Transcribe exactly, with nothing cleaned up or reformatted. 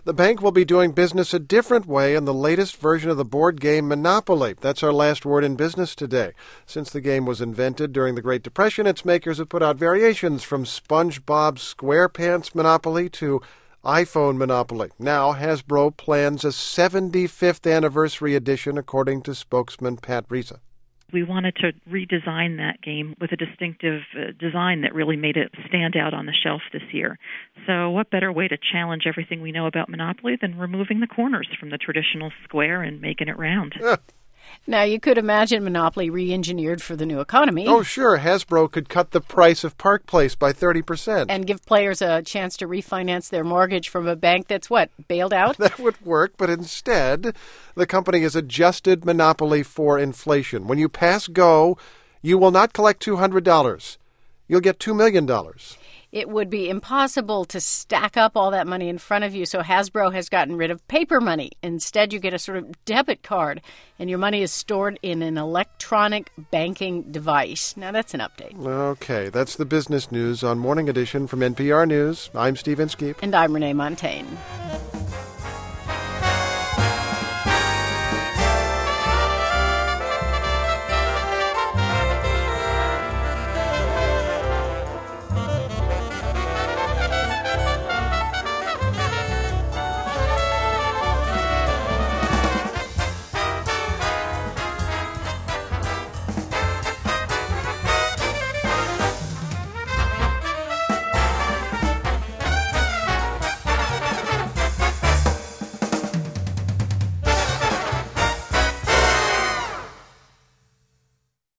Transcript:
The bank will be doing business a different way in the latest version of the board game Monopoly. That's our last word in business today. Since the game was invented during the Great Depression, its makers have put out variations from SpongeBob SquarePants Monopoly to iPhone Monopoly. Now, Hasbro plans a seventy-fifth anniversary edition, according to spokesman Pat Risa. We wanted to redesign that game with a distinctive uh, design that really made it stand out on the shelf this year. So what better way to challenge everything we know about Monopoly than removing the corners from the traditional square and making it round? Now, you could imagine Monopoly re-engineered for the new economy. Oh, sure. Hasbro could cut the price of Park Place by thirty percent. And give players a chance to refinance their mortgage from a bank that's, what, bailed out? That would work, but instead, the company has adjusted Monopoly for inflation. When you pass go, you will not collect two hundred dollars. You'll get two million dollars. It would be impossible to stack up all that money in front of you, so Hasbro has gotten rid of paper money. Instead, you get a sort of debit card, and your money is stored in an electronic banking device. Now, that's an update. Okay, that's the business news on Morning Edition from N P R News. I'm Steve Inskeep. And I'm Renee Montaigne.